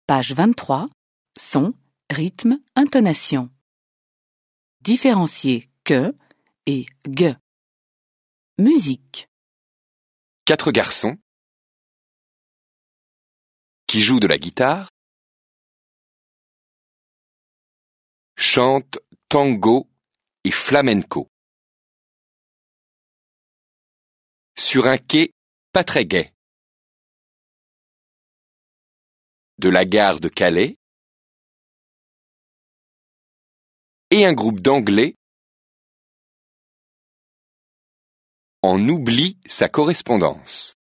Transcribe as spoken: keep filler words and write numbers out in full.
Page vingt-trois. Son, rythme, intonation. Différencier que et gue. Musique. Quatre garçons qui jouent de la guitare chantent tango et flamenco sur un quai pas très gai de la gare de Calais, et un groupe d'anglais en oublie sa correspondance.